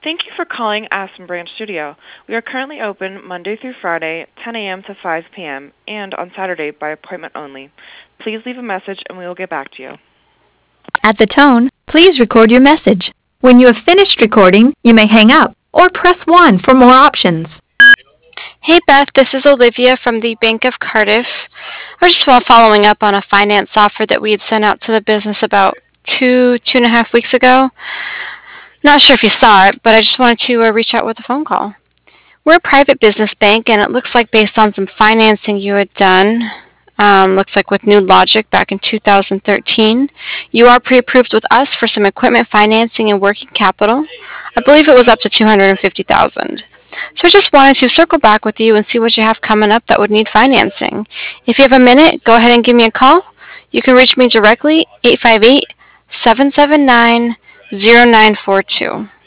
Thank you for calling Aspen Branch Studio. We are currently open Monday through Friday, 10 a.m. to 5 p.m., and on Saturday by appointment only. Please leave a message and we will get back to you. At the tone, please record your message. When you have finished recording, you may hang up or press 1 for more options. Hey Beth, this is Olivia from the Bank of Cardiff. I was just following up on a finance offer that we had sent out to the business about two and a half weeks ago. Not sure if you saw it, but I just wanted to reach out with a phone call. We're a private business bank, and it looks like based on some financing you had done, looks like with New Logic back in 2013, you are pre-approved with us for some equipment financing and working capital. I believe it was up to $250,000. So I just wanted to circle back with you and see what you have coming up that would need financing. If you have a minute, go ahead and give me a call. You can reach me directly, 858-779-0942.